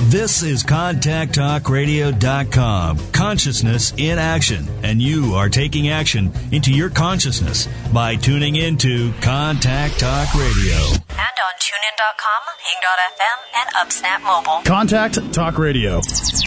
This is ContactTalkRadio.com. Consciousness in action. And you are taking action into your consciousness by tuning into Contact Talk Radio. And on TuneIn.com, Hing.fm, and UpSnap Mobile. Contact Talk Radio.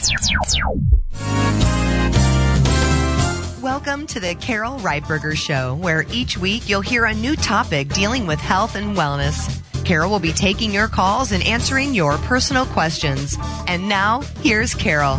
Welcome to the Carol Reitberger Show, where each week you'll hear a new topic dealing with health and wellness. Carol will be taking your calls and answering your personal questions. And now, here's Carol.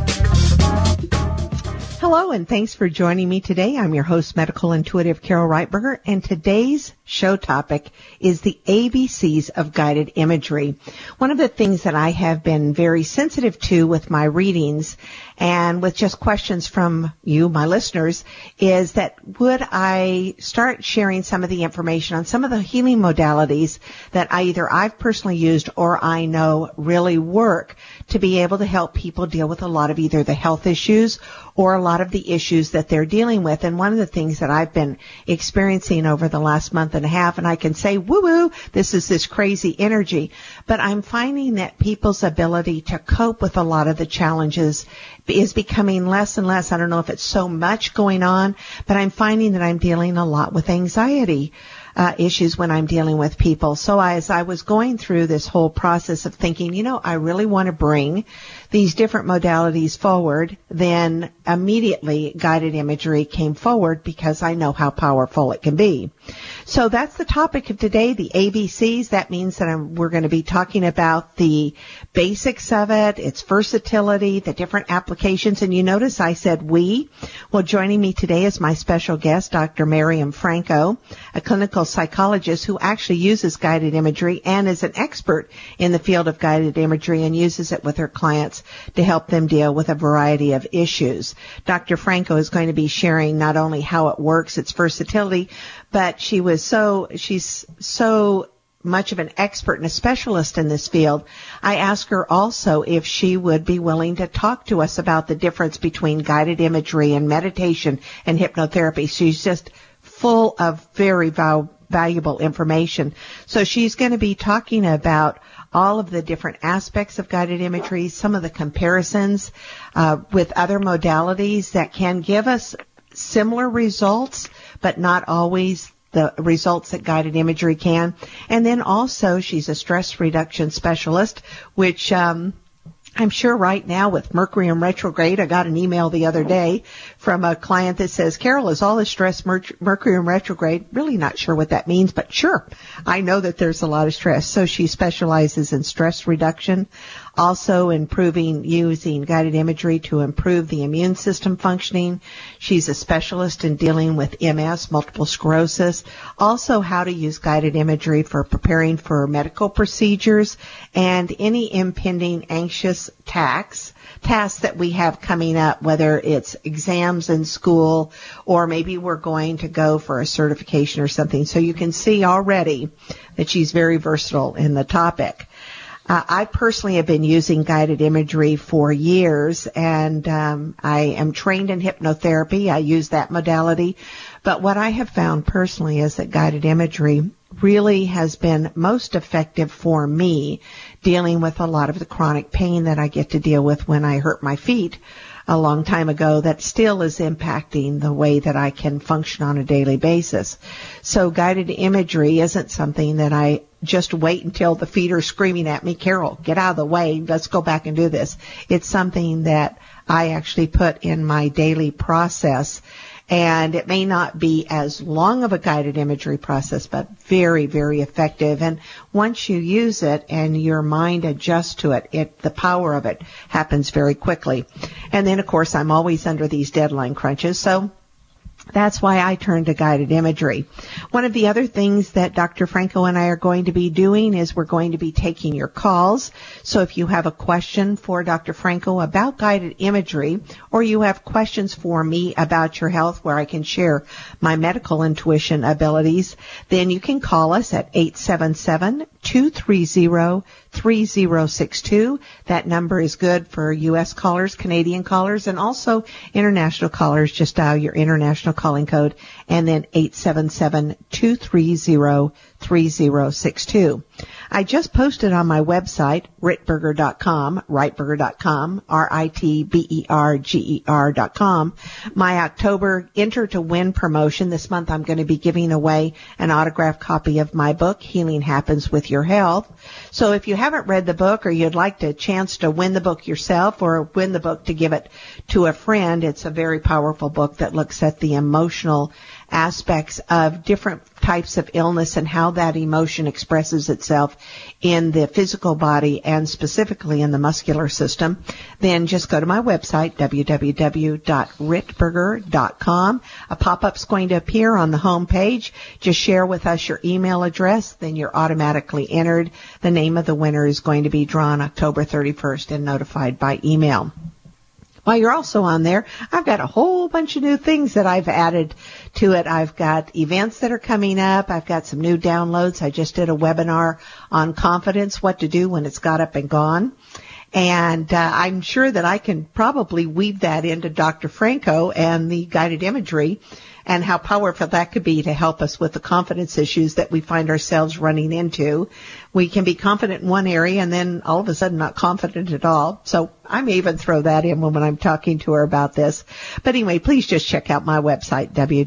Hello, and thanks for joining me today. I'm your host, Medical Intuitive Carol Reitberger, and today's show topic is the ABCs of guided imagery. One of the things that I have been very sensitive to with my readings and with just questions from you, my listeners, is that would I start sharing some of the information on some of the healing modalities that I've personally used or I know really work to be able to help people deal with a lot of either the health issues or a lot of the issues that they're dealing with. And one of the things that I've been experiencing over the last month and a half, and I can say, woo-woo, this is this crazy energy, but I'm finding that people's ability to cope with a lot of the challenges is becoming less and less. I don't know if it's so much going on, but I'm finding that I'm dealing a lot with anxiety issues when I'm dealing with people. So as I was going through this whole process of thinking, I really want to bring these different modalities forward, then immediately guided imagery came forward because I know how powerful it can be. So that's the topic of today, the ABCs. That means that we're going to be talking about the basics of it, its versatility, the different applications. And you notice I said we. Well, joining me today is my special guest, Dr. Miriam Franco, a clinical psychologist who actually uses guided imagery and is an expert in the field of guided imagery and uses it with her clients to help them deal with a variety of issues. Dr. Franco is going to be sharing not only how it works, its versatility, but she's so much of an expert and a specialist in this field. I asked her also if she would be willing to talk to us about the difference between guided imagery and meditation and hypnotherapy. She's just full of very valuable information. So she's going to be talking about all of the different aspects of guided imagery, some of the comparisons with other modalities that can give us similar results, but not always the results that guided imagery can. And then also she's a stress reduction specialist, which I'm sure right now with Mercury in retrograde, I got an email the other day from a client that says, Carol, is all this stress Mercury in retrograde? Really not sure what that means, but sure, I know that there's a lot of stress. So she specializes in stress reduction, also using guided imagery to improve the immune system functioning. She's a specialist in dealing with MS, multiple sclerosis, also how to use guided imagery for preparing for medical procedures and any impending anxious tasks that we have coming up, whether it's exams in school or maybe we're going to go for a certification or something. So you can see already that she's very versatile in the topic. I personally have been using guided imagery for years, and I am trained in hypnotherapy. I use that modality. But what I have found personally is that guided imagery really has been most effective for me dealing with a lot of the chronic pain that I get to deal with when I hurt my feet a long time ago that still is impacting the way that I can function on a daily basis. So guided imagery isn't something that I just wait until the feet are screaming at me, Carol, get out of the way, let's go back and do this. It's something that I actually put in my daily process. And it may not be as long of a guided imagery process, but very, very effective. And once you use it and your mind adjusts to it, the power of it happens very quickly. And then, of course, I'm always under these deadline crunches, so that's why I turn to guided imagery. One of the other things that Dr. Franco and I are going to be doing is we're going to be taking your calls. So if you have a question for Dr. Franco about guided imagery, or you have questions for me about your health where I can share my medical intuition abilities, then you can call us at 877-230-3062. That number is good for U.S. callers, Canadian callers, and also international callers. Just dial your international calling code and then 877-230-3062. I just posted on my website, Ritberger.com, Rightberger.com, RITBERGER.com, my October Enter to Win promotion. This month I'm going to be giving away an autographed copy of my book, Healing Happens with Your Health. So if you haven't read the book or you'd like a chance to win the book yourself or win the book to give it to a friend, it's a very powerful book that looks at the emotional aspects of different types of illness and how that emotion expresses itself in the physical body and specifically in the muscular system. Then just go to my website, www.ritberger.com. A pop-up's going to appear on the home page. Just share with us your email address, then you're automatically entered. The name of the winner is going to be drawn October 31st and notified by email. While you're also on there, I've got a whole bunch of new things that I've added to it. I've got events that are coming up. I've got some new downloads. I just did a webinar on confidence, what to do when it's got up and gone. And I'm sure that I can probably weave that into Dr. Franco and the guided imagery and how powerful that could be to help us with the confidence issues that we find ourselves running into. We can be confident in one area and then all of a sudden not confident at all. So I may even throw that in when I'm talking to her about this. But anyway, please just check out my website,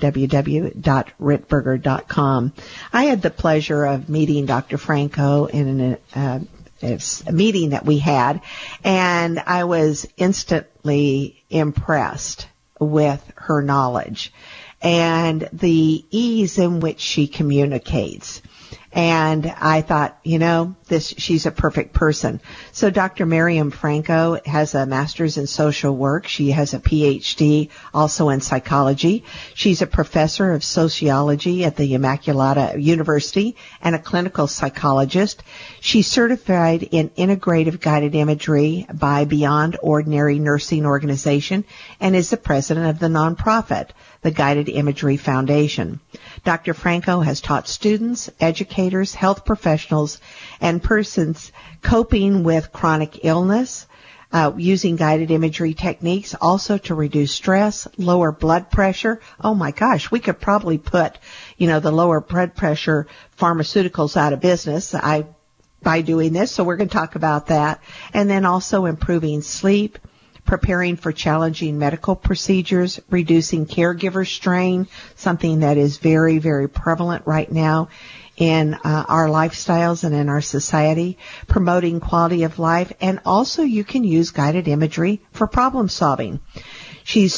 www.ritberger.com. I had the pleasure of meeting Dr. Franco in it's a meeting that we had, and I was instantly impressed with her knowledge and the ease in which she communicates. And I thought, she's a perfect person. So Dr. Miriam Franco has a master's in social work. She has a PhD also in psychology. She's a professor of sociology at the Immaculata University and a clinical psychologist. She's certified in integrative guided imagery by Beyond Ordinary Nursing Organization and is the president of the nonprofit, the Guided Imagery Foundation. Dr. Franco has taught students, educators, health professionals, and persons coping with chronic illness, using guided imagery techniques also to reduce stress, lower blood pressure. Oh my gosh, we could probably put, the lower blood pressure pharmaceuticals out of business by doing this. So we're going to talk about that. And then also improving sleep, preparing for challenging medical procedures, reducing caregiver strain, something that is very, very prevalent right now in our lifestyles and in our society, promoting quality of life, and also you can use guided imagery for problem solving. She's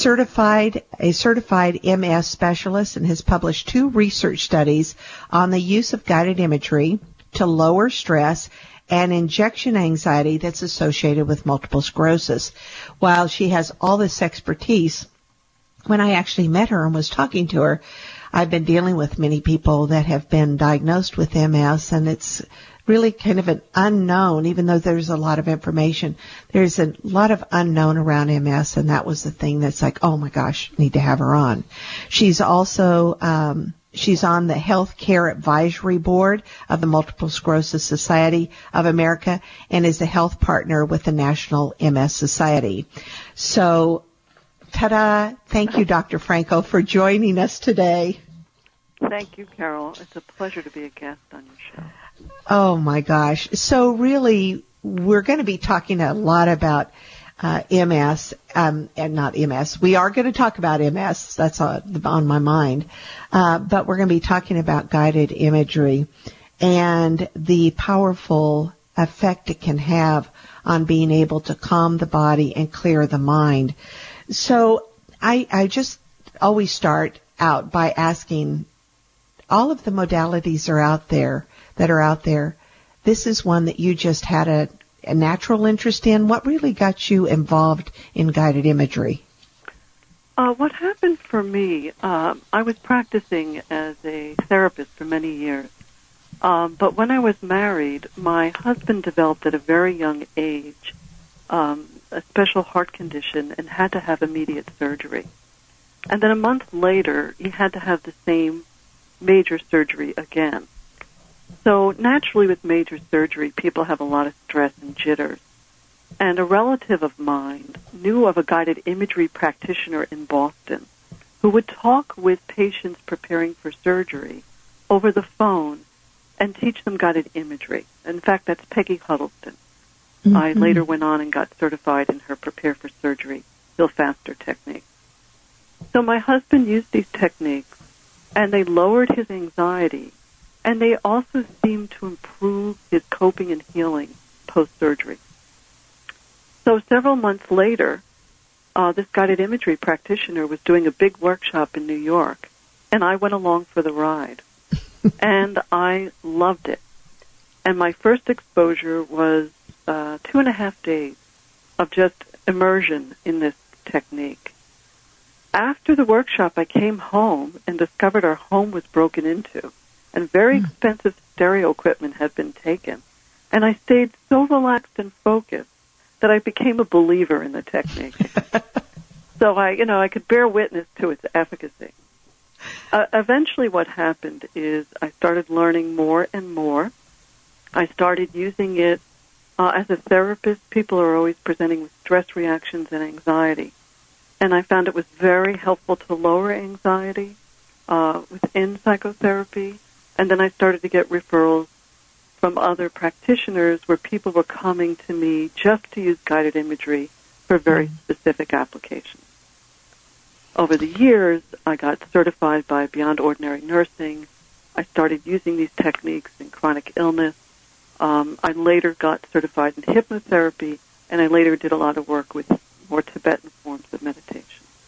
a certified MS specialist and has published 2 research studies on the use of guided imagery to lower stress and injection anxiety that's associated with multiple sclerosis. While she has all this expertise, when I actually met her and was talking to her, I've been dealing with many people that have been diagnosed with MS, and it's really kind of an unknown, even though there's a lot of information. There's a lot of unknown around MS, and that was the thing that's like, oh my gosh, need to have her on. She's also she's on the Health Care Advisory Board of the Multiple Sclerosis Society of America and is a health partner with the National MS Society. So, ta-da! Thank you, Dr. Franco, for joining us today. Thank you, Carol. It's a pleasure to be a guest on your show. Oh, my gosh. So, really, we're going to be talking a lot about MS, and not MS. We are going to talk about MS. That's on my mind. But we're going to be talking about guided imagery and the powerful effect it can have on being able to calm the body and clear the mind. So I just always start out by asking, all of the modalities are out there. This is one that you just had a natural interest in. What really got you involved in guided imagery? What happened for me, I was practicing as a therapist for many years. But when I was married, my husband developed at a very young age a special heart condition and had to have immediate surgery. And then a month later, he had to have the same major surgery again. So naturally with major surgery, people have a lot of stress and jitters. And a relative of mine knew of a guided imagery practitioner in Boston who would talk with patients preparing for surgery over the phone and teach them guided imagery. In fact, that's Peggy Huddleston. Mm-hmm. I later went on and got certified in her Prepare for Surgery, Feel Faster technique. So my husband used these techniques, and they lowered his anxiety, and they also seemed to improve his coping and healing post-surgery. So several months later, this guided imagery practitioner was doing a big workshop in New York, and I went along for the ride. And I loved it. And my first exposure was 2.5 days of just immersion in this technique. After the workshop, I came home and discovered our home was broken into, and very expensive stereo equipment had been taken. And I stayed so relaxed and focused that I became a believer in the technique. So I could bear witness to its efficacy. Eventually what happened is I started learning more and more. I started using it as a therapist. People are always presenting with stress reactions and anxiety. And I found it was very helpful to lower anxiety within psychotherapy. And then I started to get referrals from other practitioners where people were coming to me just to use guided imagery for very specific applications. Over the years, I got certified by Beyond Ordinary Nursing. I started using these techniques in chronic illness. I later got certified in hypnotherapy, and I later did a lot of work with more Tibetan forms of meditation.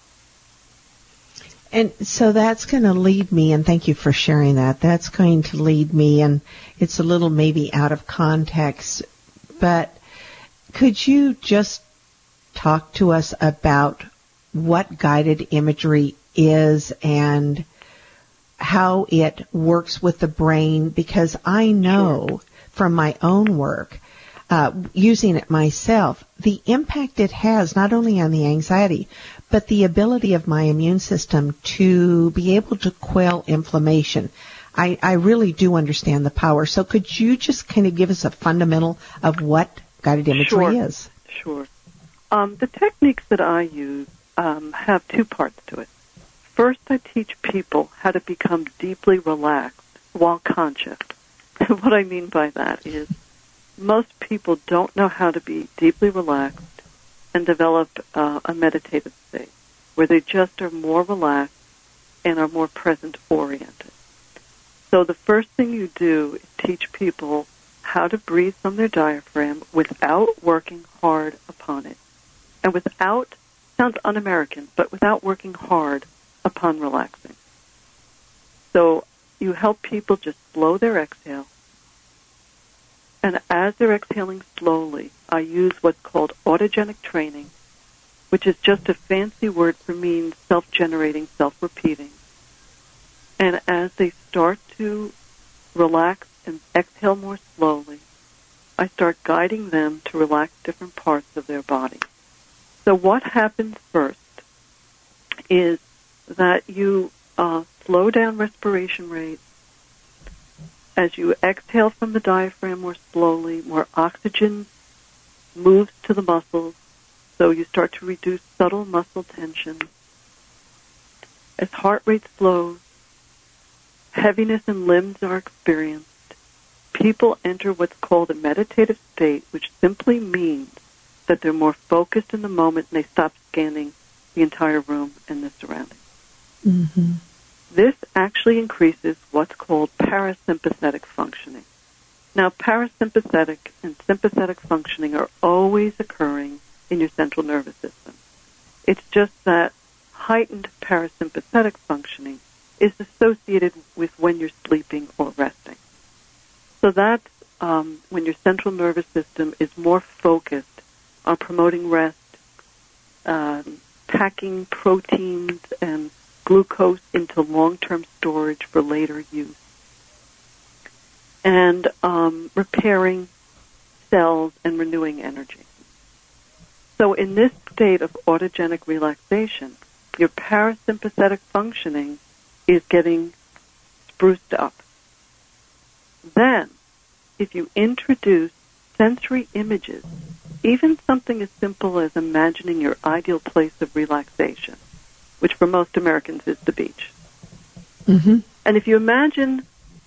And so that's going to lead me, and thank you for sharing that. That's going to lead me, and it's a little maybe out of context, but could you just talk to us about what guided imagery is and how it works with the brain? Because I know from my own work, using it myself, the impact it has not only on the anxiety, but the ability of my immune system to be able to quell inflammation. I really do understand the power. So could you just kind of give us a fundamental of what guided imagery is? Sure. The techniques that I use have two parts to it. First, I teach people how to become deeply relaxed while conscious. And what I mean by that is most people don't know how to be deeply relaxed and develop a meditative state where they just are more relaxed and are more present-oriented. So the first thing you do is teach people how to breathe from their diaphragm without working hard upon it. And without, sounds un-American, but without working hard upon relaxing. So you help people just slow their exhale. And as they're exhaling slowly, I use what's called autogenic training, which is just a fancy word for means self-generating, self-repeating. And as they start to relax and exhale more slowly, I start guiding them to relax different parts of their body. So what happens first is that you slow down respiration rate. As you exhale from the diaphragm more slowly, more oxygen moves to the muscles, so you start to reduce subtle muscle tension. As heart rate slows, heaviness in limbs are experienced. People enter what's called a meditative state, which simply means that they're more focused in the moment and they stop scanning the entire room and the surroundings. Mm-hmm. This actually increases what's called parasympathetic functioning. Now, parasympathetic and sympathetic functioning are always occurring in your central nervous system. It's just that heightened parasympathetic functioning is associated with when you're sleeping or resting. So that's when your central nervous system is more focused on promoting rest, packing proteins and glucose into long-term storage for later use, and repairing cells and renewing energy. So in this state of autogenic relaxation, your parasympathetic functioning is getting spruced up. Then, if you introduce sensory images, even something as simple as imagining your ideal place of relaxation, which for most Americans is the beach. Mm-hmm. And if you imagine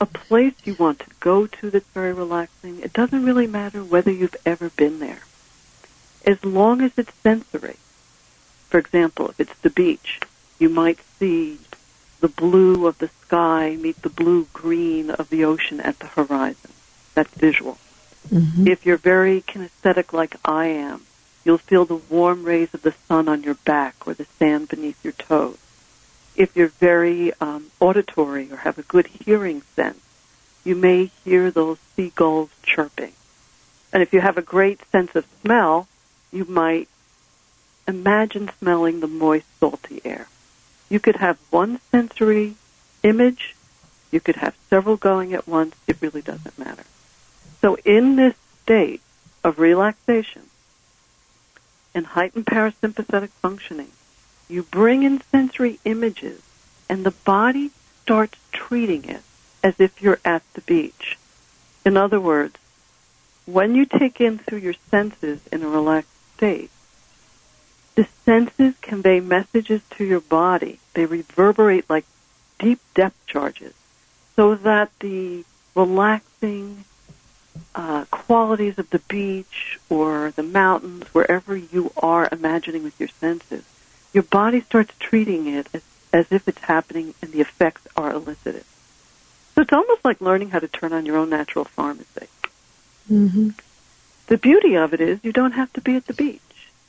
a place you want to go to that's very relaxing. It doesn't really matter whether you've ever been there. As long as it's sensory. For example, if it's the beach, you might see the blue of the sky meet the blue-green of the ocean at the horizon. That's visual. Mm-hmm. If you're very kinesthetic like I am, you'll feel the warm rays of the sun on your back or the sand beneath your toes. If you're very auditory or have a good hearing sense, you may hear those seagulls chirping. And if you have a great sense of smell, you might imagine smelling the moist, salty air. You could have one sensory image. You could have several going at once. It really doesn't matter. So in this state of relaxation and heightened parasympathetic functioning, you bring in sensory images, and the body starts treating it as if you're at the beach. In other words, when you take in through your senses in a relaxed state, the senses convey messages to your body. They reverberate like deep depth charges, so that the relaxing qualities of the beach or the mountains, wherever you are imagining with your senses, your body starts treating it as if it's happening and the effects are elicited. So it's almost like learning how to turn on your own natural pharmacy. Mm-hmm. The beauty of it is you don't have to be at the beach.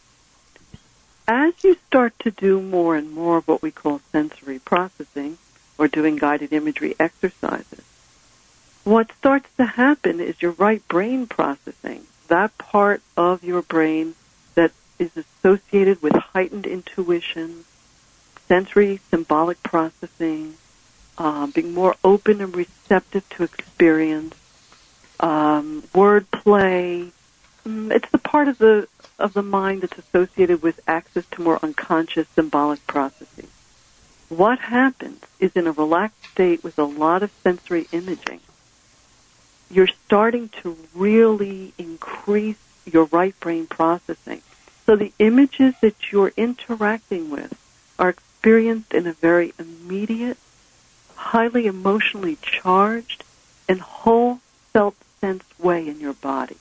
As you start to do more and more of what we call sensory processing or doing guided imagery exercises, what starts to happen is your right brain processing, that part of your brain that is associated with heightened intuition, sensory symbolic processing, being more open and receptive to experience, word play. It's the part of the mind that's associated with access to more unconscious symbolic processing. What happens is in a relaxed state with a lot of sensory imaging, you're starting to really increase your right brain processing. So the images that you're interacting with are experienced in a very immediate, highly emotionally charged, and whole felt sense way in your body.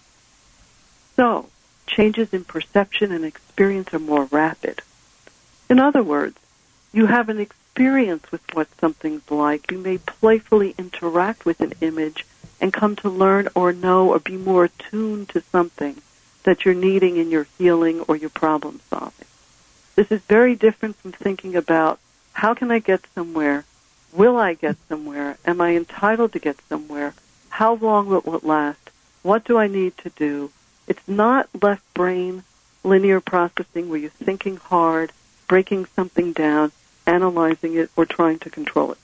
So changes in perception and experience are more rapid. In other words, you have an experience with what something's like. You may playfully interact with an image and come to learn or know or be more attuned to something that you're needing in your healing or your problem solving. This is very different from thinking about how can I get somewhere? Will I get somewhere? Am I entitled to get somewhere? How long will it last? What do I need to do? It's not left brain linear processing where you're thinking hard, breaking something down, analyzing it, or trying to control it.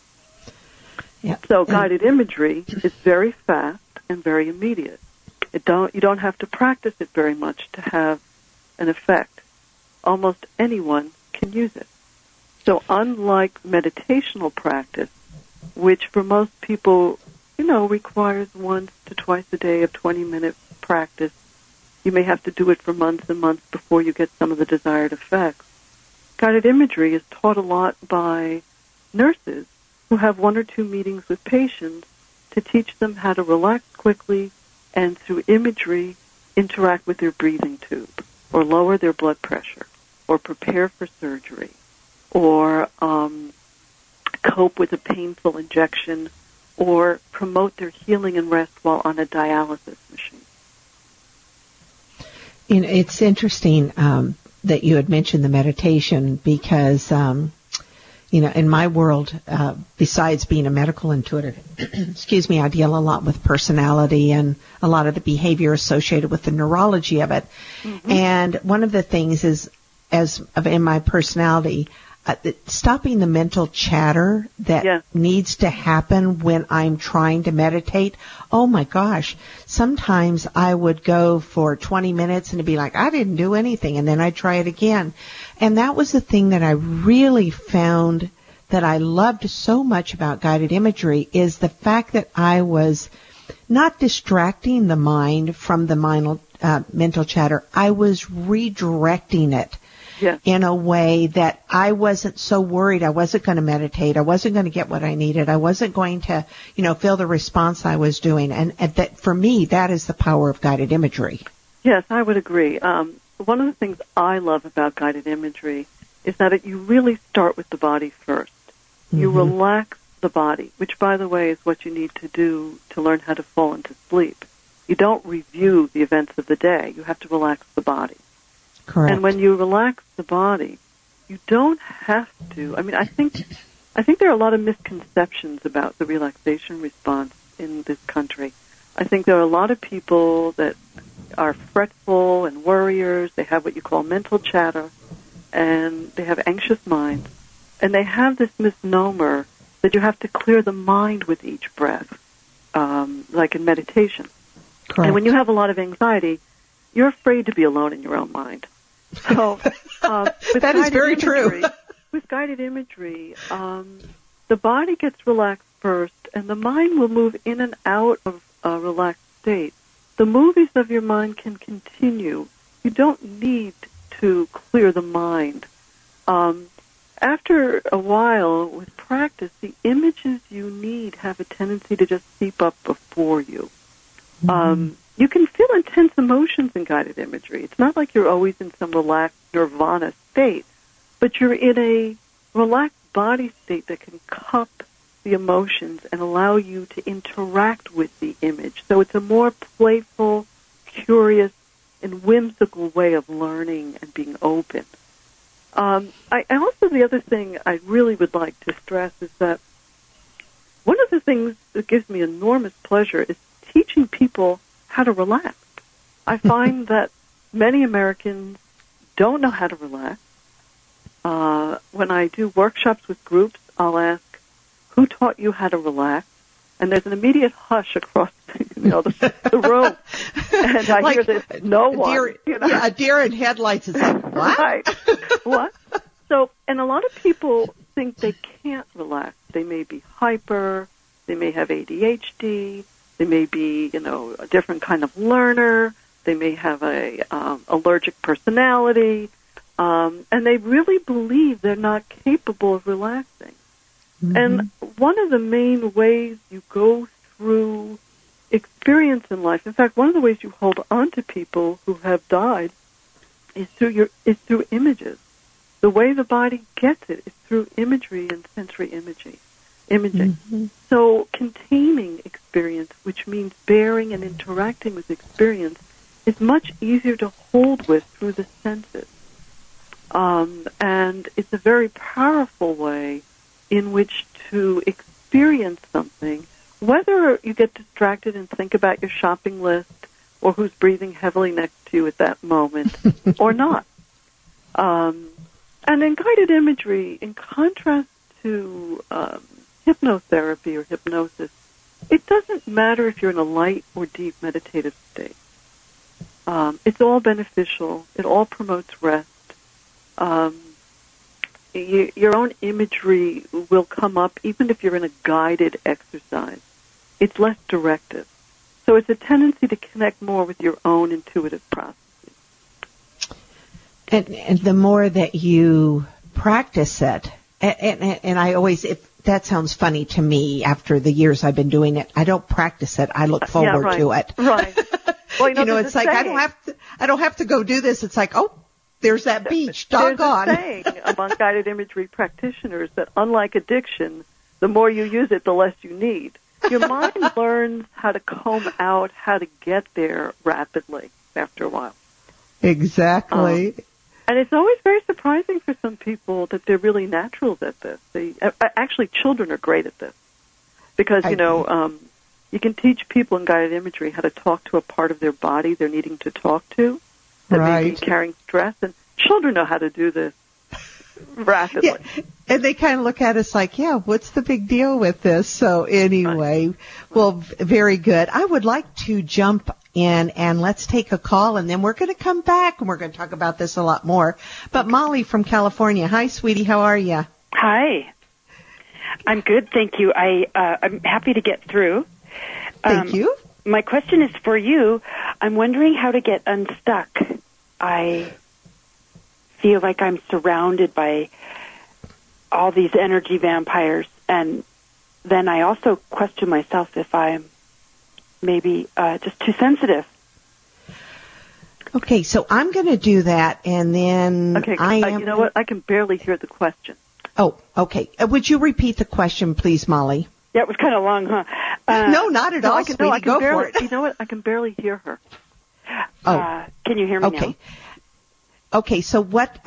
Yep. So guided imagery is very fast and very immediate. You don't have to practice it very much to have an effect. Almost anyone can use it. So unlike meditational practice, which for most people, requires once to twice a day of 20-minute practice, you may have to do it for months and months before you get some of the desired effects. Guided imagery is taught a lot by nurses who have 1 or 2 meetings with patients to teach them how to relax quickly and through imagery interact with their breathing tube or lower their blood pressure or prepare for surgery or cope with a painful injection or promote their healing and rest while on a dialysis machine. It's interesting that you had mentioned the meditation because, in my world, besides being a medical intuitive, I deal a lot with personality and a lot of the behavior associated with the neurology of it. Mm-hmm. And one of the things is, in my personality, stopping the mental chatter that needs to happen when I'm trying to meditate. Oh my gosh. Sometimes I would go for 20 minutes and it'd be like, I didn't do anything. And then I'd try it again. And that was the thing that I really found that I loved so much about guided imagery is the fact that I was not distracting the mind from the mental chatter. I was redirecting it in a way that I wasn't so worried. I wasn't going to meditate. I wasn't going to get what I needed. I wasn't going to, feel the response I was doing. And that, for me, that is the power of guided imagery. Yes, I would agree. One of the things I love about guided imagery is that you really start with the body first. You relax the body, which, by the way, is what you need to do to learn how to fall into sleep. You don't review the events of the day. You have to relax the body. Correct. And when you relax the body, you don't have to. I think there are a lot of misconceptions about the relaxation response in this country. I think there are a lot of people that are fretful and worriers. They have what you call mental chatter, and they have anxious minds. And they have this misnomer that you have to clear the mind with each breath, like in meditation. Correct. And when you have a lot of anxiety, you're afraid to be alone in your own mind. So that is very true. With guided imagery, the body gets relaxed first, and the mind will move in and out of a relaxed state. The movies of your mind can continue. You don't need to clear the mind. After a while, with practice, the images you need have a tendency to just seep up before you. You can feel intense emotions in guided imagery. It's not like you're always in some relaxed nirvana state, but you're in a relaxed body state that can cup the emotions and allow you to interact with the image. So it's a more playful, curious, and whimsical way of learning and being open. The other thing I really would like to stress is that one of the things that gives me enormous pleasure is teaching people how to relax. I find that many Americans don't know how to relax. When I do workshops with groups, I'll ask, who taught you how to relax? And there's an immediate hush across the room. And I hear this, no one. A deer in headlights is like, what? Right. What? So, and a lot of people think they can't relax. They may be hyper, they may have ADHD, they may be, a different kind of learner, they may have a allergic personality, and they really believe they're not capable of relaxing. And one of the main ways you go through experience in life, in fact, one of the ways you hold on to people who have died is through images. The way the body gets it is through imagery and sensory imaging. So containing experience, which means bearing and interacting with experience, is much easier to hold with through the senses. And it's a very powerful way in which to experience something, whether you get distracted and think about your shopping list or who's breathing heavily next to you at that moment or not. And in guided imagery, in contrast to hypnotherapy or hypnosis, it doesn't matter if you're in a light or deep meditative state. It's all beneficial. It all promotes rest. Your own imagery will come up even if you're in a guided exercise. It's less directive. So it's a tendency to connect more with your own intuitive processes. And the more that you practice it, and I always, that sounds funny to me after the years I've been doing it. I don't practice it. I look forward to it. Right. Well, it's like, I don't have to go do this. It's like, oh, there's that beach, doggone. There's a saying among guided imagery practitioners that unlike addiction, the more you use it, the less you need. Your mind learns how to comb out, how to get there rapidly after a while. Exactly. And it's always very surprising for some people that they're really naturals at this. Actually, children are great at this because, you can teach people in guided imagery how to talk to a part of their body they're needing to talk to that may be carrying stress, and children know how to do this rapidly. Yeah. And they kind of look at us like, yeah, what's the big deal with this? So anyway, well, very good. I would like to jump in and let's take a call, and then we're going to come back and we're going to talk about this a lot more. But Molly from California. Hi, sweetie. How are you? Hi. I'm good, thank you. I'm happy to get through. Thank you. My question is for you. I'm wondering how to get unstuck. I feel like I'm surrounded by all these energy vampires. And then I also question myself if I'm maybe just too sensitive. Okay, so I'm going to do that, and then Okay, you know what? I can barely hear the question. Oh, okay. Would you repeat the question, please, Molly? Yeah, it was kind of long, huh? No, not at all, sweetie. I can Go barely, for it. You know what? I can barely hear her. Can you hear me now? Okay, so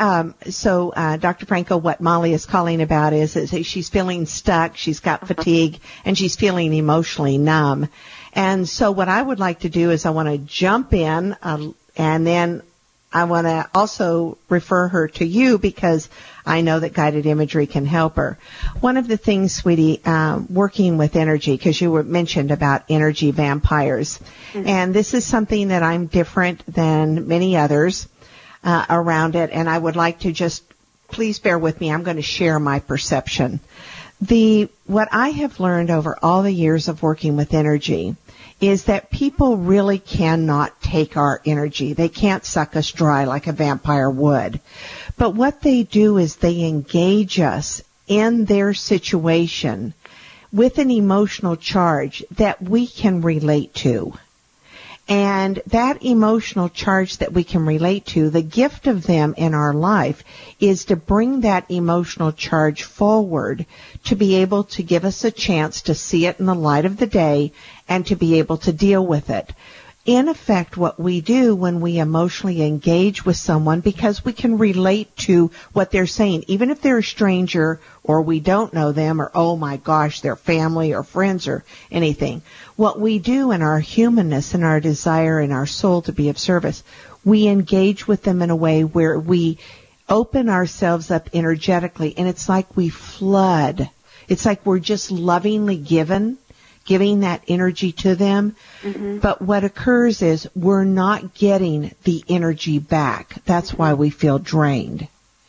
Dr. Franco, what Molly is calling about is she's feeling stuck, she's got fatigue, and she's feeling emotionally numb. And so what I would like to do is I want to jump in, and then I want to also refer her to you because I know that guided imagery can help her. One of the things, sweetie, working with energy, because you mentioned about energy vampires, and this is something that I'm different than many others around it, and I would like to just, please bear with me, I'm going to share my perception. What I have learned over all the years of working with energy is that people really cannot take our energy. They can't suck us dry like a vampire would. But what they do is they engage us in their situation with an emotional charge that we can relate to. And that emotional charge that we can relate to, the gift of them in our life is to bring that emotional charge forward to be able to give us a chance to see it in the light of the day and to be able to deal with it. In effect, what we do when we emotionally engage with someone, because we can relate to what they're saying, even if they're a stranger or we don't know them or, oh my gosh, they're family or friends or anything. What we do in our humanness and our desire in our soul to be of service, we engage with them in a way where we open ourselves up energetically, and it's like we flood. It's like we're just lovingly giving that energy to them. Mm-hmm. But what occurs is we're not getting the energy back. That's why we feel drained.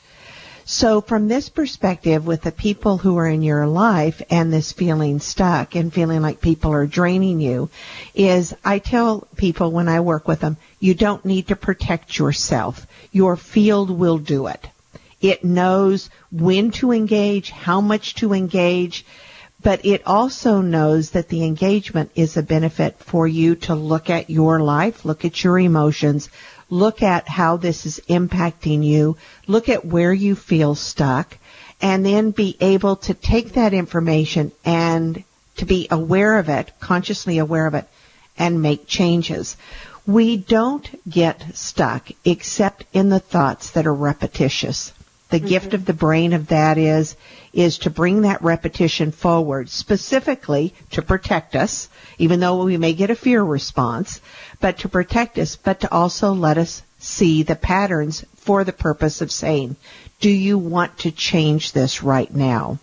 So from this perspective, with the people who are in your life and this feeling stuck and feeling like people are draining you, is I tell people when I work with them, you don't need to protect yourself. Your field will do it. It knows when to engage, how much to engage, but it also knows that the engagement is a benefit for you to look at your life, look at your emotions, look at how this is impacting you, look at where you feel stuck, and then be able to take that information and to be aware of it, consciously aware of it, and make changes. We don't get stuck except in the thoughts that are repetitious. The gift of the brain of that is to bring that repetition forward, specifically to protect us, even though we may get a fear response, but to protect us, but to also let us see the patterns for the purpose of saying, do you want to change this right now?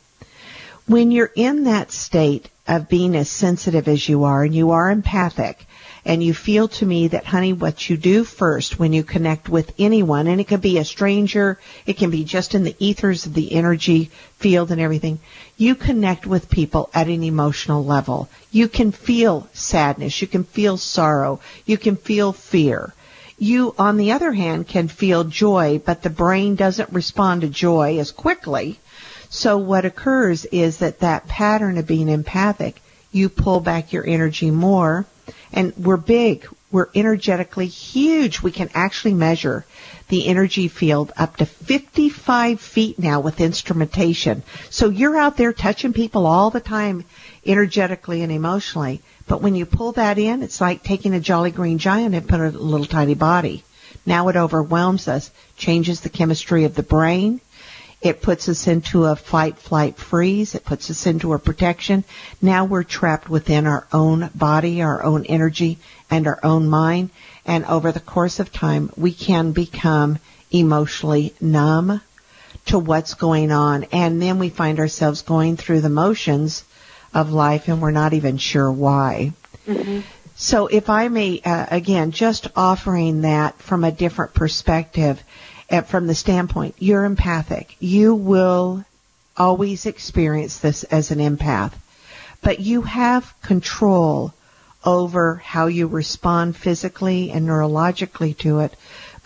When you're in that state of being as sensitive as you are, and you are empathic, and you feel to me that, honey, what you do first when you connect with anyone, and it could be a stranger, it can be just in the ethers of the energy field and everything, you connect with people at an emotional level. You can feel sadness, you can feel sorrow, you can feel fear. You, on the other hand, can feel joy, but the brain doesn't respond to joy as quickly. So what occurs is that pattern of being empathic, you pull back your energy more. And we're big. We're energetically huge. We can actually measure the energy field up to 55 feet now with instrumentation. So you're out there touching people all the time, energetically and emotionally. But when you pull that in, it's like taking a Jolly Green Giant and put it in a little tiny body. Now it overwhelms us, changes the chemistry of the brain. It puts us into a fight, flight, freeze. It puts us into a protection. Now we're trapped within our own body, our own energy, and our own mind. And over the course of time, we can become emotionally numb to what's going on. And then we find ourselves going through the motions of life, and we're not even sure why. Mm-hmm. So if I may, again, just offering that from a different perspective, from the standpoint, you're empathic. You will always experience this as an empath. But you have control over how you respond physically and neurologically to it.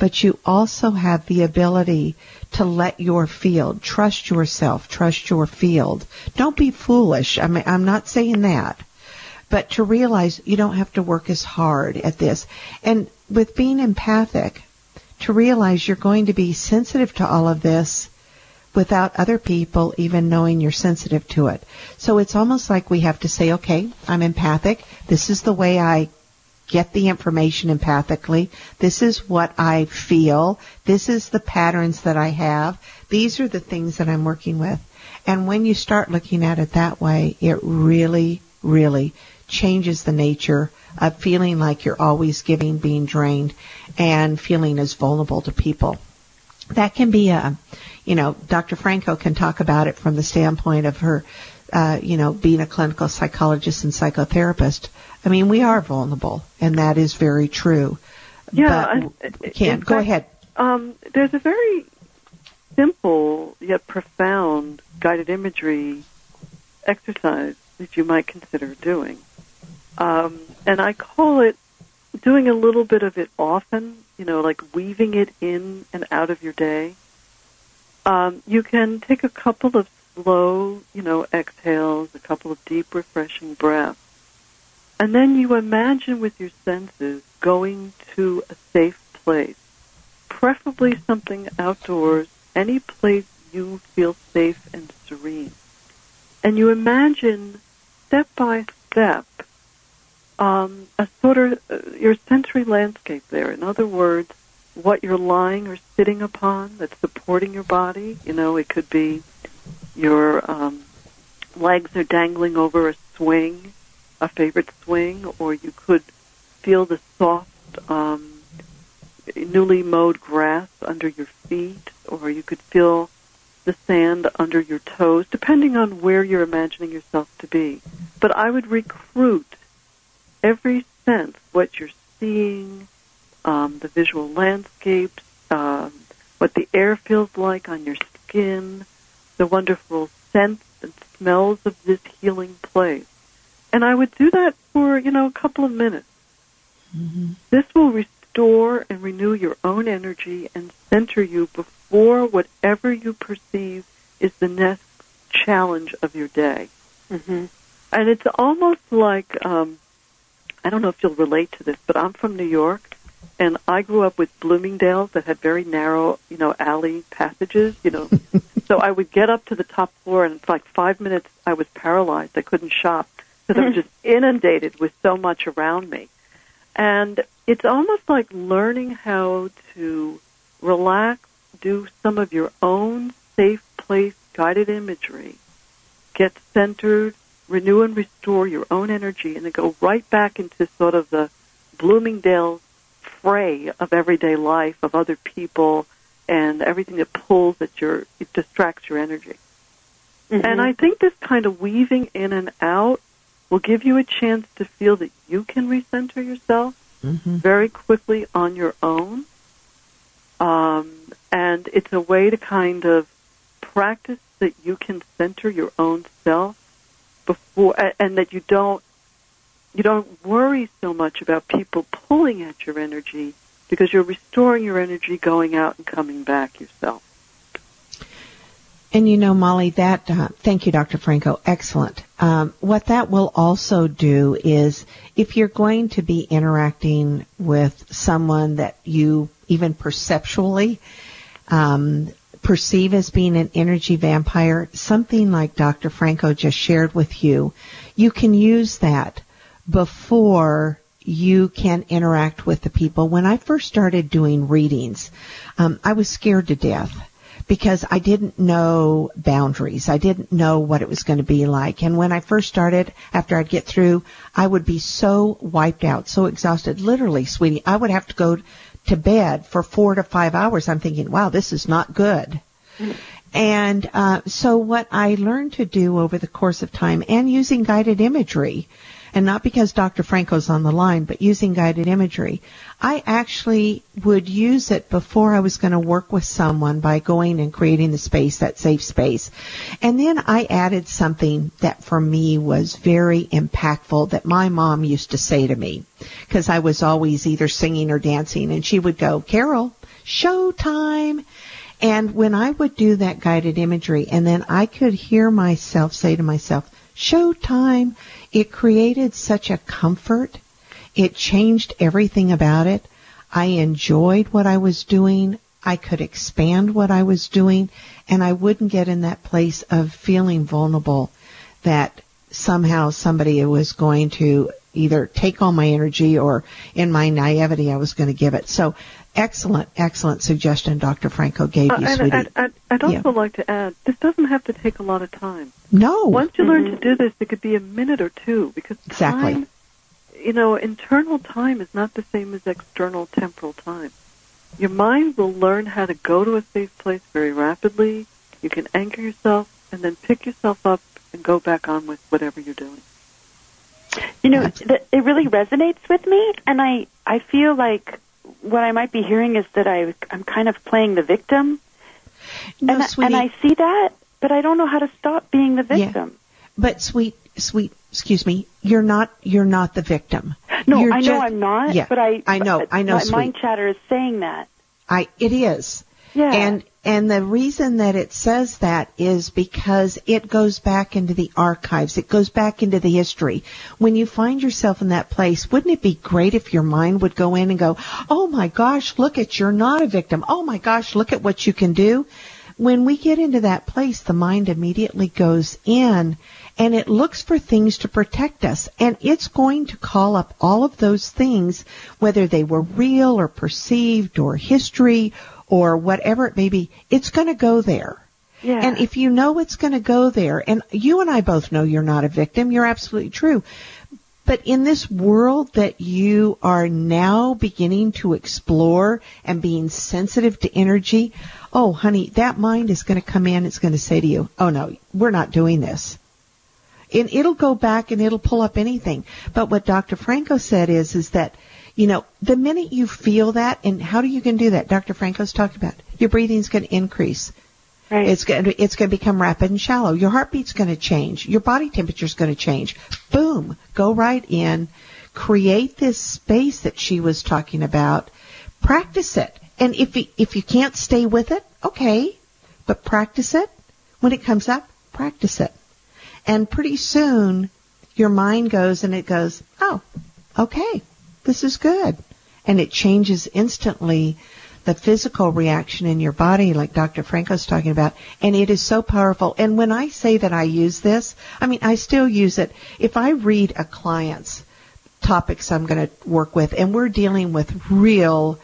but you also have the ability to let your field, trust yourself, trust your field. Don't be foolish. I'm not saying that. But to realize you don't have to work as hard at this. And with being empathic, to realize you're going to be sensitive to all of this without other people even knowing you're sensitive to it. So it's almost like we have to say, okay, I'm empathic. This is the way I get the information empathically. This is what I feel. This is the patterns that I have. These are the things that I'm working with. And when you start looking at it that way, it really, really changes the nature of feeling like you're always giving, being drained, and feeling as vulnerable to people. That can be Dr. Franco can talk about it from the standpoint of her, being a clinical psychologist and psychotherapist. I mean, we are vulnerable, and that is very true. Yeah, go ahead. There's a very simple yet profound guided imagery exercise that you might consider doing. And I call it doing a little bit of it often, like weaving it in and out of your day. You can take a couple of slow, exhales, a couple of deep, refreshing breaths. And then you imagine with your senses going to a safe place, preferably something outdoors, any place you feel safe and serene. And you imagine step by step a sort of your sensory landscape there. In other words, what you're lying or sitting upon that's supporting your body. It could be your legs are dangling over a swing, a favorite swing, or you could feel the soft, newly mowed grass under your feet, or you could feel the sand under your toes, depending on where you're imagining yourself to be. But I would recruit every sense, what you're seeing, the visual landscapes, what the air feels like on your skin, the wonderful scents and smells of this healing place. And I would do that for, a couple of minutes. Mm-hmm. This will restore and renew your own energy and center you before whatever you perceive is the next challenge of your day. Mm-hmm. And it's almost like, I don't know if you'll relate to this, but I'm from New York, and I grew up with Bloomingdale's that had very narrow, alley passages, So I would get up to the top floor, and for like 5 minutes I was paralyzed. I couldn't shop because I was just inundated with so much around me. And it's almost like learning how to relax, do some of your own safe place guided imagery, get centered, renew and restore your own energy, and then go right back into sort of the Bloomingdale's fray of everyday life, of other people, and everything that pulls at it distracts your energy. Mm-hmm. And I think this kind of weaving in and out will give you a chance to feel that you can recenter yourself very quickly on your own. And it's a way to kind of practice that you can center your own self before, and that you don't worry so much about people pulling at your energy, because you're restoring your energy, going out and coming back yourself. And Molly, that, thank you, Dr. Franco, excellent. What that will also do is, if you're going to be interacting with someone that you even perceptually perceive as being an energy vampire, something like Dr. Franco just shared with you, you can use that before you can interact with the people. When I first started doing readings, I was scared to death because I didn't know boundaries. I didn't know what it was going to be like. And when I first started, after I'd get through, I would be so wiped out, so exhausted. Literally, sweetie, I would have to go to bed for 4 to 5 hours. I'm thinking, wow, this is not good. Mm. And so what I learned to do over the course of time, and using guided imagery, and not because Dr. Franco's on the line, but using guided imagery, I actually would use it before I was going to work with someone by going and creating the space, that safe space. And then I added something that for me was very impactful that my mom used to say to me, because I was always either singing or dancing, and she would go, Carol, showtime. And when I would do that guided imagery, and then I could hear myself say to myself, showtime, it created such a comfort. It changed everything about it. I enjoyed what I was doing. I could expand what I was doing, and I wouldn't get in that place of feeling vulnerable that somehow somebody was going to either take all my energy or in my naivety I was going to give it. So excellent suggestion Dr. Franco gave you, sweetie. I'd also like to add, this doesn't have to take a lot of time. No. Once you learn to do this, it could be a minute or two, because time, internal time is not the same as external temporal time. Your mind will learn how to go to a safe place very rapidly. You can anchor yourself and then pick yourself up and go back on with whatever you're doing. It really resonates with me, and I feel like what I might be hearing is that I'm kind of playing the victim. No, and sweetie. And I see that, but I don't know how to stop being the victim. Yeah. But sweet, excuse me, you're not the victim. No, you're I'm not, yeah, but I know, my sweet. Mind chatter is saying that. It is. Yeah. And the reason that it says that is because it goes back into the archives. It goes back into the history. When you find yourself in that place, wouldn't it be great if your mind would go in and go, oh my gosh, you're not a victim. Oh my gosh, look at what you can do. When we get into that place, the mind immediately goes in and it looks for things to protect us. And it's going to call up all of those things, whether they were real or perceived or history or whatever it may be. It's going to go there. Yeah. And if you know it's going to go there, and you and I both know you're not a victim, you're absolutely true. But in this world that you are now beginning to explore and being sensitive to energy, oh, honey, that mind is going to come in. It's going to say to you, oh, no, we're not doing this. And it'll go back and it'll pull up anything. But what Dr. Franco said is that, the minute you feel that, and how do you can do that? Dr. Franco's talked about your breathing's going to increase. Right. It's going to become rapid and shallow. Your heartbeat's going to change. Your body temperature's going to change. Boom. Go right in. Create this space that she was talking about. Practice it. And if you can't stay with it, okay. But practice it. When it comes up, practice it. And pretty soon, your mind goes and it goes, oh, okay, this is good. And it changes instantly the physical reaction in your body, like Dr. Franco's talking about, and it is so powerful. And when I say that I use this, I still use it. If I read a client's topics I'm going to work with, and we're dealing with real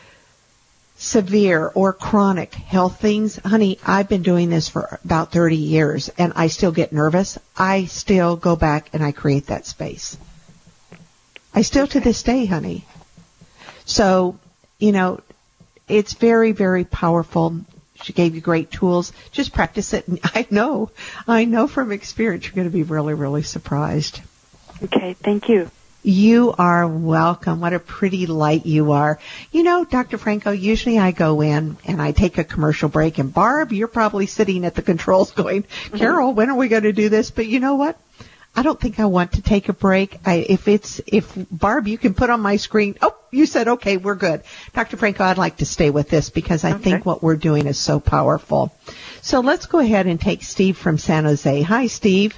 severe or chronic health things, honey, I've been doing this for about 30 years, and I still get nervous. I still go back and I create that space. I still to this day, honey. So, it's very, very powerful. She gave you great tools. Just practice it. And I know from experience you're going to be really, really surprised. Okay, thank you. You are welcome. What a pretty light you are. Dr. Franco, usually I go in and I take a commercial break, and Barb, you're probably sitting at the controls going, Carol, when are we going to do this? But you know what? I don't think I want to take a break. If Barb, you can put on my screen. Oh, you said, okay, we're good. Dr. Franco, I'd like to stay with this because I think what we're doing is so powerful. So let's go ahead and take Steve from San Jose. Hi, Steve.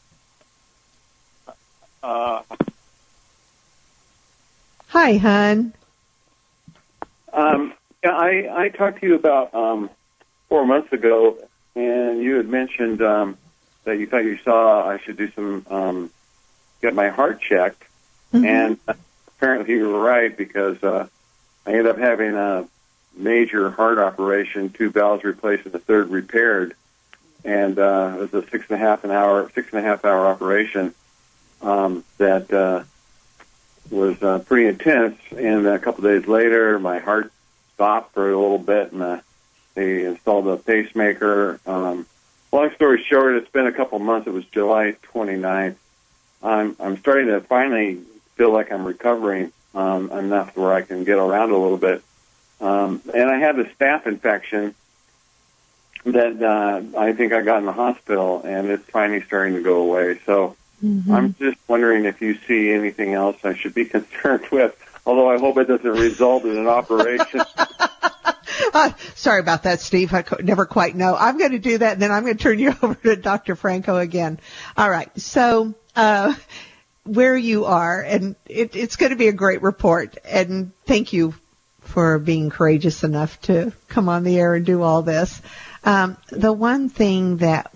Hi, hon. I talked to you about 4 months ago, and you had mentioned that you thought you saw I should do some get my heart checked, and apparently you were right, because I ended up having a major heart operation, 2 valves replaced and the third repaired, and it was a 6.5 hour operation that was pretty intense. And a couple of days later, my heart stopped for a little bit, and they installed a pacemaker. Long story short, it's been a couple months. It was July 29th. I'm starting to finally feel like I'm recovering enough where I can get around a little bit. And I had a staph infection that I think I got in the hospital, and it's finally starting to go away. So I'm just wondering if you see anything else I should be concerned with, although I hope it doesn't result in an operation. Sorry about that, Steve. I never quite know. I'm going to do that, and then I'm going to turn you over to Dr. Franco again. All right. So where you are, and it's going to be a great report. And thank you for being courageous enough to come on the air and do all this. The one thing that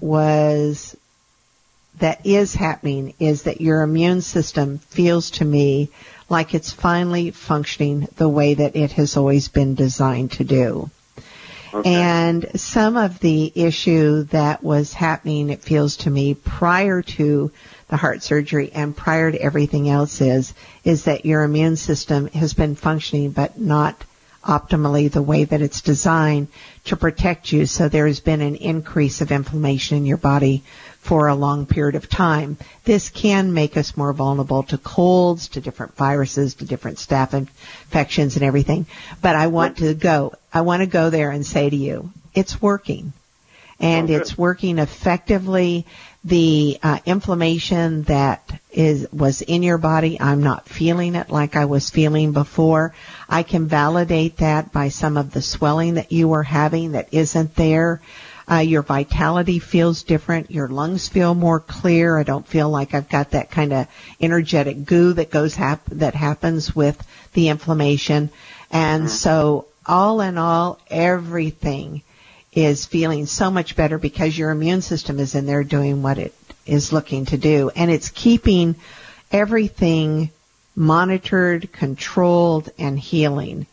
is happening is that your immune system feels to me like it's finally functioning the way that it has always been designed to do. Okay. And some of the issue that was happening, it feels to me, prior to the heart surgery and prior to everything else is that your immune system has been functioning but not optimally the way that it's designed to protect you. So there has been an increase of inflammation in your body for a long period of time. This can make us more vulnerable to colds, to different viruses, to different staph infections and everything. But I want to go there and say to you, it's working. And it's working effectively. The inflammation that was in your body, I'm not feeling it like I was feeling before. I can validate that by some of the swelling that you were having that isn't there. Your vitality feels different. Your lungs feel more clear. I don't feel like I've got that kind of energetic goo that happens with the inflammation. And so all in all, everything is feeling so much better because your immune system is in there doing what it is looking to do. And it's keeping everything monitored, controlled, and healing.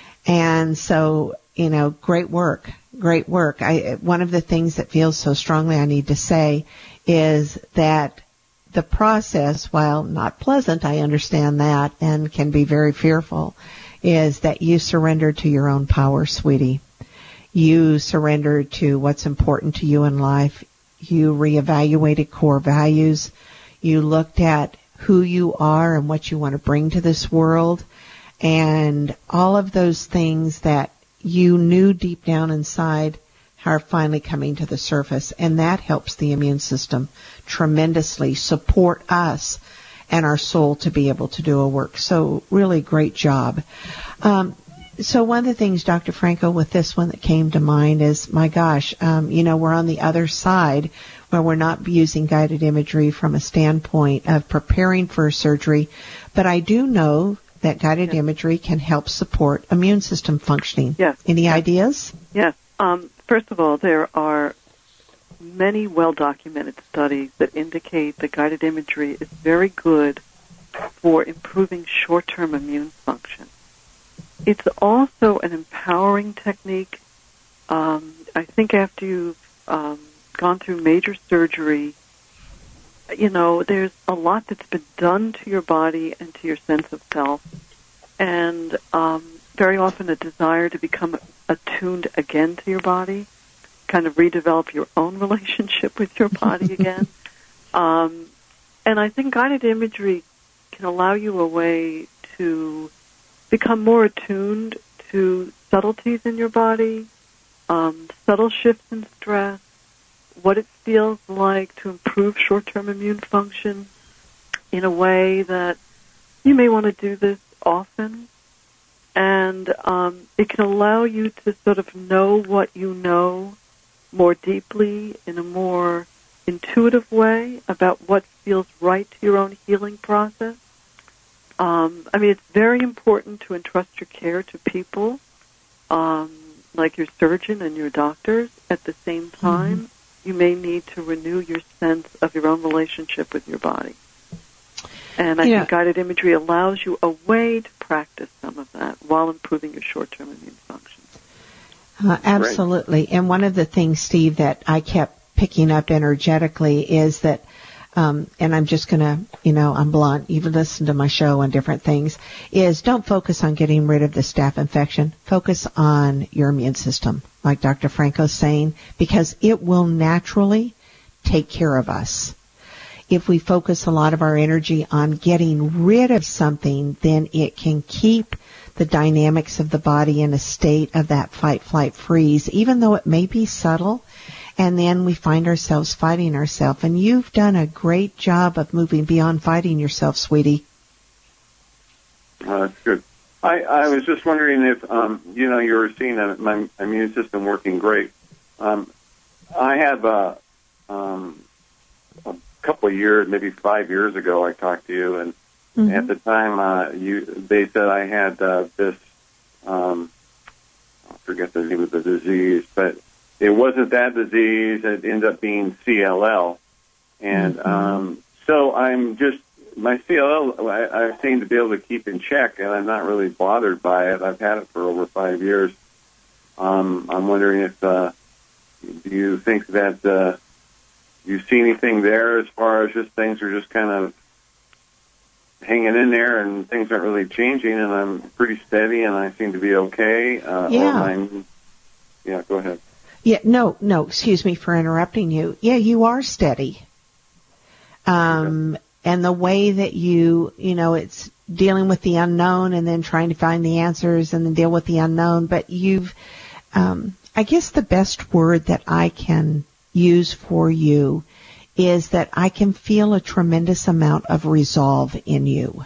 And so, great work. Great work. One of the things that feels so strongly I need to say is that the process, while not pleasant, I understand that and can be very fearful, is that you surrender to your own power, sweetie. You surrendered to what's important to you in life. You reevaluated core values. You looked at who you are and what you want to bring to this world. And all of those things that you knew deep down inside are finally coming to the surface. And that helps the immune system tremendously support us and our soul to be able to do a work. So really great job. So one of the things, Dr. Franco, with this one that came to mind is, my gosh, we're on the other side where we're not using guided imagery from a standpoint of preparing for surgery. But I do know that guided imagery can help support immune system functioning. Yes. Any ideas? Yes. First of all, there are many well-documented studies that indicate that guided imagery is very good for improving short-term immune function. It's also an empowering technique. I think after you've gone through major surgery, there's a lot that's been done to your body and to your sense of self, and very often a desire to become attuned again to your body, kind of redevelop your own relationship with your body again. And I think guided imagery can allow you a way to become more attuned to subtleties in your body, subtle shifts in stress, what it feels like to improve short-term immune function in a way that you may want to do this often. And it can allow you to sort of know what you know more deeply in a more intuitive way about what feels right to your own healing process. It's very important to entrust your care to people, like your surgeon and your doctors. At the same time, you may need to renew your sense of your own relationship with your body. And I think guided imagery allows you a way to practice some of that while improving your short-term immune function. Absolutely. Right. And one of the things, Steve, that I kept picking up energetically is that and I'm just going to, I'm blunt, you've listened to my show on different things, is don't focus on getting rid of the staph infection. Focus on your immune system, like Dr. Franco's saying, because it will naturally take care of us. If we focus a lot of our energy on getting rid of something, then it can keep the dynamics of the body in a state of that fight, flight, freeze, even though it may be subtle. And then we find ourselves fighting ourselves. And you've done a great job of moving beyond fighting yourself, sweetie. That's good. I was just wondering if, you were seeing my immune system working great. I have a couple of years, maybe 5 years ago, I talked to you, and at the time they said I had this, I forget the name of the disease, but it wasn't that disease. It ended up being CLL. And so I'm just, my CLL, I seem to be able to keep in check, and I'm not really bothered by it. I've had it for over 5 years. I'm wondering if, do you think that you see anything there as far as just things are just kind of hanging in there and things aren't really changing, and I'm pretty steady and I seem to be okay? Yeah, go ahead. Yeah, no, excuse me for interrupting you. Yeah, you are steady. And the way that it's dealing with the unknown and then trying to find the answers and then deal with the unknown. But you've, I guess the best word that I can use for you is that I can feel a tremendous amount of resolve in you.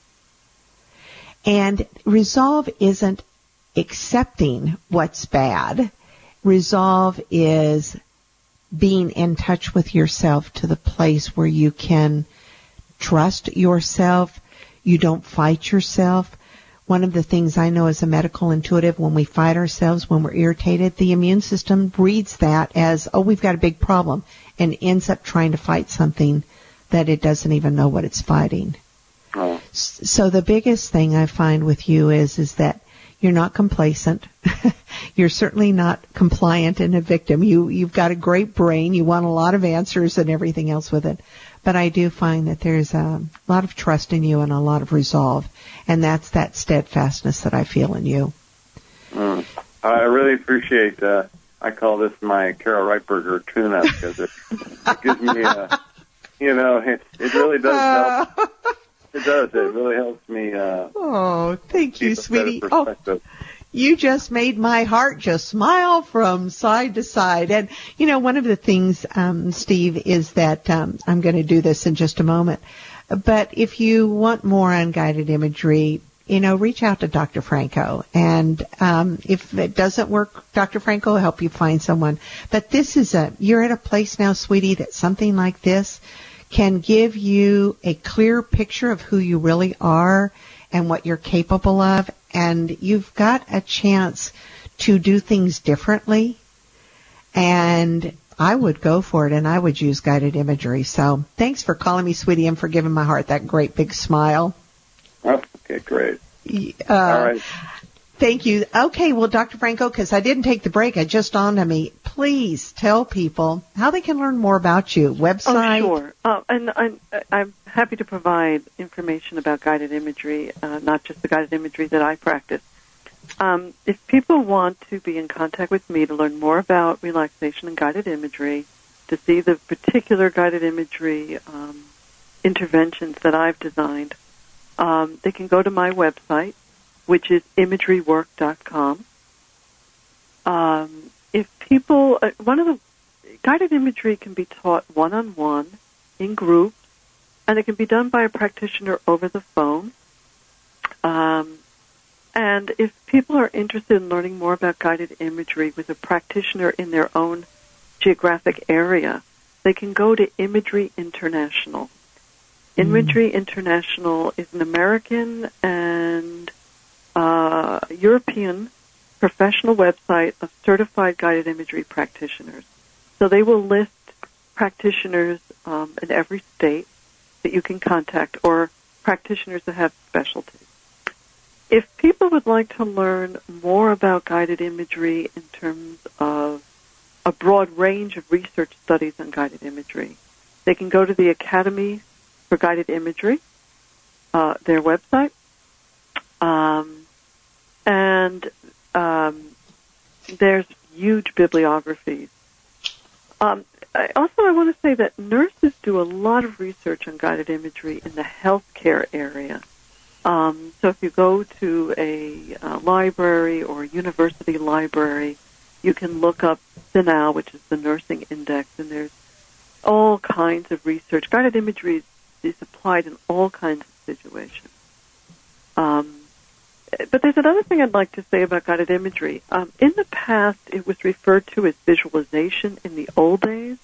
And resolve isn't accepting what's bad. Resolve is being in touch with yourself to the place where you can trust yourself. You don't fight yourself. One of the things I know as a medical intuitive, when we fight ourselves, when we're irritated, the immune system reads that as, oh, we've got a big problem, and ends up trying to fight something that it doesn't even know what it's fighting. Oh. So the biggest thing I find with you is that you're not complacent. You're certainly not compliant and a victim. You've got a great brain. You want a lot of answers and everything else with it. But I do find that there's a lot of trust in you and a lot of resolve. And that's that steadfastness that I feel in you. I really appreciate, I call this my Carol Reitberger tune-up because it gives me it really does help. It does. It really helps me. Thank you, sweetie. You just made my heart just smile from side to side. And, one of the things, Steve, is that I'm going to do this in just a moment. But if you want more on guided imagery, reach out to Dr. Franco. And if it doesn't work, Dr. Franco will help you find someone. But you're at a place now, sweetie, that something like this can give you a clear picture of who you really are and what you're capable of. And you've got a chance to do things differently. And I would go for it, and I would use guided imagery. So thanks for calling me, sweetie, and for giving my heart that great big smile. Oh, okay, great. All right. Thank you. Okay, well, Dr. Franco, because I didn't take the break, it just dawned on me. Please tell people how they can learn more about you. Website? Oh, sure. And I'm happy to provide information about guided imagery, not just the guided imagery that I practice. If people want to be in contact with me to learn more about relaxation and guided imagery, to see the particular guided imagery interventions that I've designed, they can go to my website, which is imagerywork.com. If people, guided imagery can be taught one-on-one, in groups, and it can be done by a practitioner over the phone. And if people are interested in learning more about guided imagery with a practitioner in their own geographic area, they can go to Imagery International. Imagery International is an American and European professional website of certified guided imagery practitioners. So they will list practitioners in every state that you can contact, or practitioners that have specialties. If people would like to learn more about guided imagery in terms of a broad range of research studies on guided imagery, they can go to the Academy for Guided Imagery, their website, and there's huge bibliographies. I want to say that nurses do a lot of research on guided imagery in the healthcare area. So if you go to a library or university library, you can look up CINAL, which is the Nursing Index, and there's all kinds of research. Guided imagery is applied in all kinds of situations. But there's another thing I'd like to say about guided imagery. In the past, it was referred to as visualization in the old days.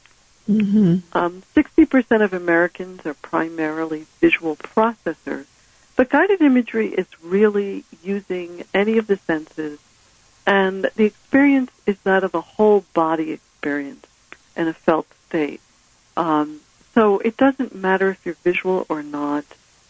60% of Americans are primarily visual processors, but guided imagery is really using any of the senses, and the experience is that of a whole body experience in a felt state. So it doesn't matter if you're visual or not.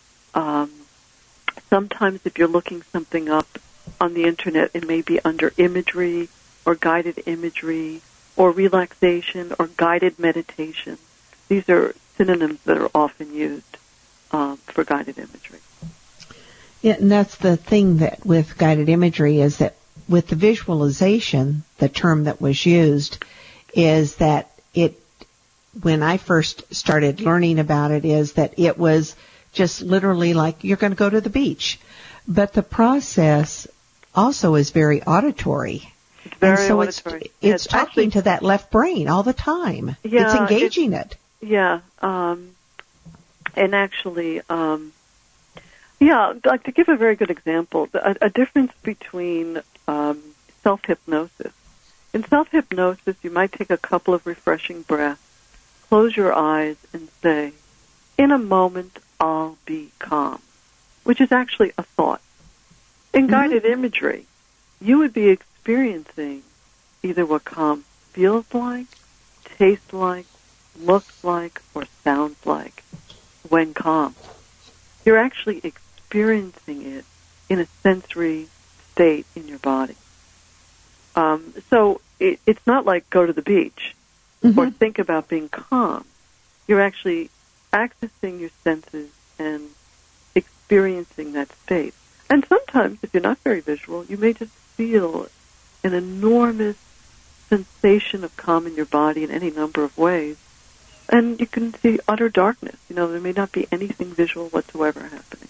Sometimes if you're looking something up on the Internet, it may be under imagery or guided imagery or relaxation or guided meditation. These are synonyms that are often used for guided imagery. Yeah, and that's the thing that with guided imagery is that with the visualization, the term that was used is that when I first started learning about it, is that it was just literally like you're going to go to the beach. But the process also is very auditory. It's very and so auditory. It's talking actually to that left brain all the time. Yeah, it's engaging it. Yeah. And actually, like to give a very good example, a difference between self-hypnosis. In self-hypnosis, you might take a couple of refreshing breaths, close your eyes, and say, "In a moment, I'll be calm," which is actually a thought. In guided imagery, you would be experiencing either what calm feels like, tastes like, looks like, or sounds like when calm. You're actually experiencing it in a sensory state in your body. So it's not like go to the beach or think about being calm. You're actually accessing your senses and experiencing that state. And sometimes, if you're not very visual, you may just feel an enormous sensation of calm in your body in any number of ways. And you can see utter darkness. There may not be anything visual whatsoever happening.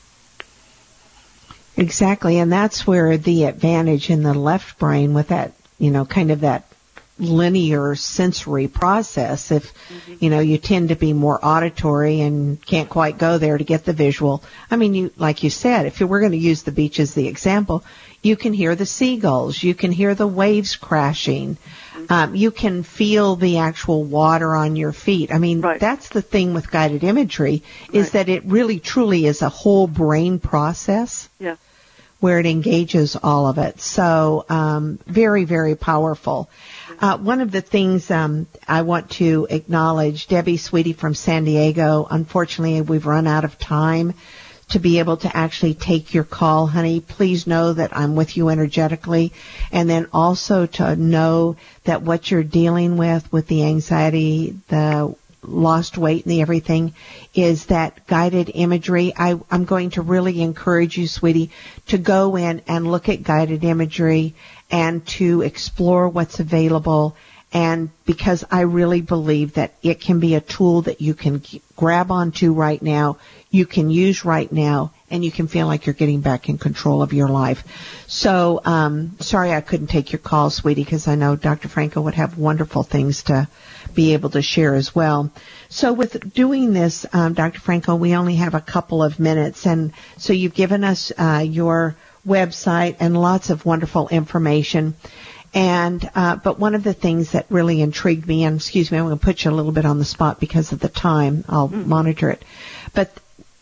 Exactly, and that's where the advantage in the left brain with that, kind of that linear sensory process. If, you tend to be more auditory and can't quite go there to get the visual. I mean, like you said, if we're going to use the beach as the example, you can hear the seagulls, you can hear the waves crashing, you can feel the actual water on your feet. I mean, that's the thing with guided imagery, is that it really truly is a whole brain process. Yeah. Where it engages all of it. So very, very powerful. One of the things I want to acknowledge, Debbie Sweetie from San Diego, unfortunately we've run out of time to be able to actually take your call, honey. Please know that I'm with you energetically. And then also to know that what you're dealing with the anxiety, the lost weight and the everything, is that guided imagery. I'm going to really encourage you, sweetie, to go in and look at guided imagery and to explore what's available. And because I really believe that it can be a tool that you can grab onto right now, you can use right now, and you can feel like you're getting back in control of your life. So, sorry I couldn't take your call, sweetie, because I know Dr. Franco would have wonderful things to be able to share as well. So with doing this, Dr. Franco, we only have a couple of minutes, and so you've given us your website and lots of wonderful information. And but one of the things that really intrigued me, and excuse me, I'm going to put you a little bit on the spot because of the time. I'll monitor it. But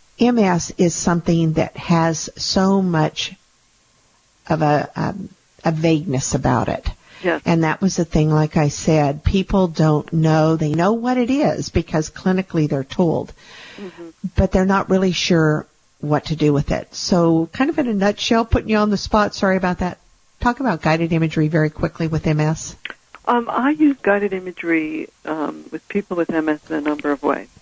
MS is something that has so much of a vagueness about it. Yes. And that was the thing, like I said, people don't know. They know what it is because clinically they're told, but they're not really sure what to do with it. So kind of in a nutshell, putting you on the spot, sorry about that. Talk about guided imagery very quickly with MS. I use guided imagery with people with MS in a number of ways.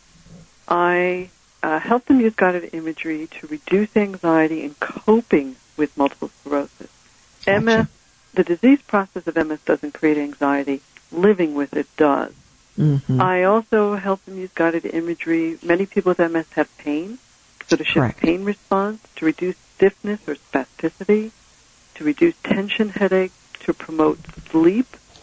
I help them use guided imagery to reduce anxiety and coping with multiple sclerosis. Gotcha. MS, the disease process of MS doesn't create anxiety. Living with it does. I also help them use guided imagery. Many people with MS have pain, so to shift pain response, to reduce stiffness or spasticity, to reduce tension headache, to promote sleep,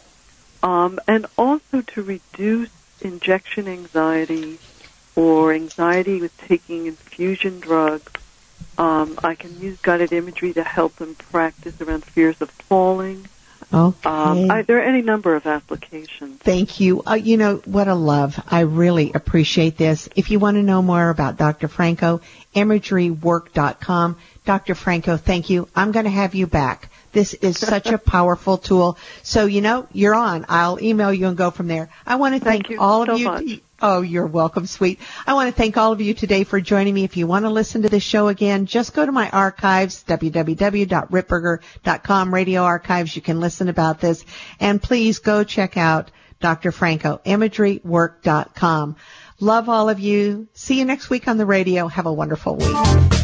and also to reduce injection anxiety or anxiety with taking infusion drugs I can use guided imagery to help them practice around fears of falling. Okay. There are any number of applications. Thank you. You know, what a love. I really appreciate this. If you want to know more about Dr. Franco, imagerywork.com. Dr. Franco, thank you. I'm going to have you back. This is such a powerful tool. So, you know, you're on. I'll email you and go from there. I want to thank all of you. Much. Oh, you're welcome, sweet. I want to thank all of you today for joining me. If you want to listen to this show again, just go to my archives, www.ritberger.com, radio archives. You can listen about this. And please go check out Dr. Franco, imagerywork.com. Love all of you. See you next week on the radio. Have a wonderful week.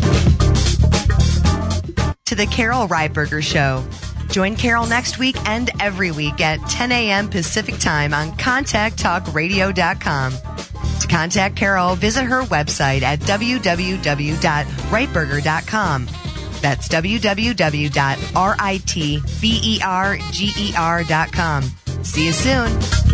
To the Carol Reitberger Show. Join Carol next week and every week at 10 a.m. Pacific Time on ContactTalkRadio.com. To contact Carol, visit her website at www.reitberger.com. That's www.ritberger.com. See you soon.